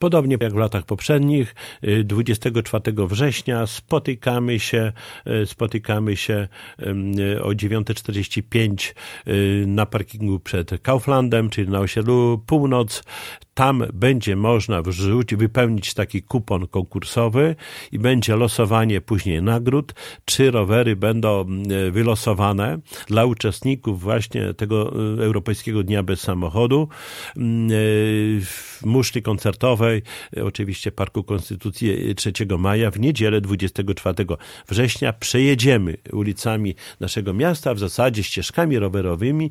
Podobnie jak w latach poprzednich, 24 września spotykamy się o 9:45 na parkingu przed Kauflandem, czyli na osiedlu Północ. Tam będzie można wypełnić taki kupon konkursowy i będzie losowanie później nagród. 3 rowery będą wylosowane dla uczestników właśnie tego Europejskiego Dnia Bez Samochodu w muszli koncertowej, oczywiście Parku Konstytucji 3 maja, w niedzielę 24 września. Przejedziemy ulicami naszego miasta, w zasadzie ścieżkami rowerowymi